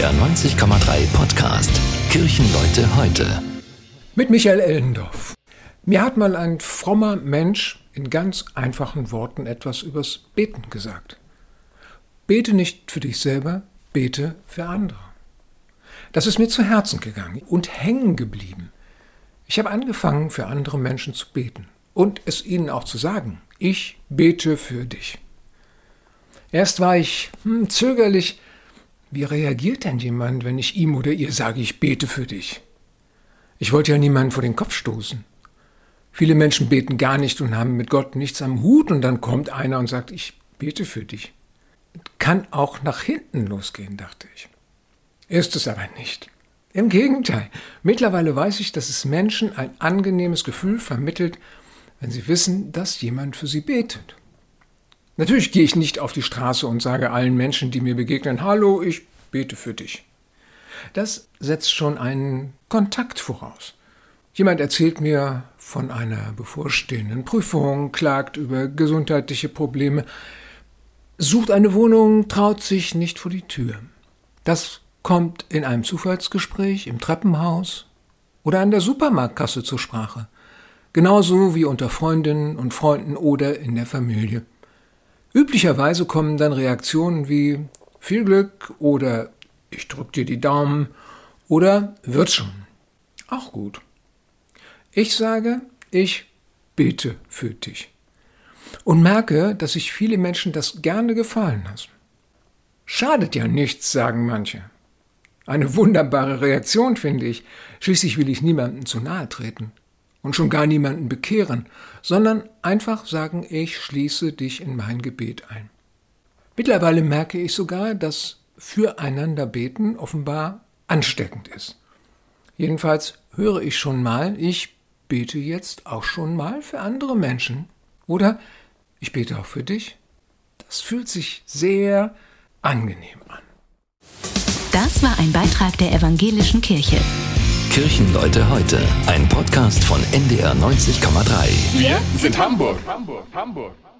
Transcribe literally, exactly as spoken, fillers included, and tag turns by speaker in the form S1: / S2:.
S1: R neunzig Komma drei Podcast Kirchenleute heute.
S2: Mit Michael Ellendorf. Mir hat mal ein frommer Mensch in ganz einfachen Worten etwas übers Beten gesagt. Bete nicht für dich selber, bete für andere. Das ist mir zu Herzen gegangen und hängen geblieben. Ich habe angefangen, für andere Menschen zu beten und es ihnen auch zu sagen. Ich bete für dich. Erst war ich hm, zögerlich. Wie reagiert denn jemand, wenn ich ihm oder ihr sage, ich bete für dich? Ich wollte ja niemanden vor den Kopf stoßen. Viele Menschen beten gar nicht und haben mit Gott nichts am Hut und dann kommt einer und sagt, ich bete für dich. Kann auch nach hinten losgehen, dachte ich. Ist es aber nicht. Im Gegenteil. Mittlerweile weiß ich, dass es Menschen ein angenehmes Gefühl vermittelt, wenn sie wissen, dass jemand für sie betet. Natürlich gehe ich nicht auf die Straße und sage allen Menschen, die mir begegnen, hallo, ich bete für dich. Das setzt schon einen Kontakt voraus. Jemand erzählt mir von einer bevorstehenden Prüfung, klagt über gesundheitliche Probleme, sucht eine Wohnung, traut sich nicht vor die Tür. Das kommt in einem Zufallsgespräch im Treppenhaus oder an der Supermarktkasse zur Sprache. Genauso wie unter Freundinnen und Freunden oder in der Familie. Üblicherweise kommen dann Reaktionen wie viel Glück oder ich drück dir die Daumen oder wird schon. Auch gut. Ich sage, ich bete für dich. Und merke, dass sich viele Menschen das gerne gefallen lassen. Schadet ja nichts, sagen manche. Eine wunderbare Reaktion, finde ich. Schließlich will ich niemandem zu nahe treten und schon gar niemanden bekehren, sondern einfach sagen, ich schließe dich in mein Gebet ein. Mittlerweile merke ich sogar, dass füreinander beten offenbar ansteckend ist. Jedenfalls höre ich schon mal, ich bete jetzt auch schon mal für andere Menschen. Oder ich bete auch für dich. Das fühlt sich sehr angenehm an.
S3: Das war ein Beitrag der Evangelischen Kirche.
S1: Kirchenleute heute, ein Podcast von N D R neunzig Komma drei.
S4: Wir sind Hamburg. Hamburg, Hamburg.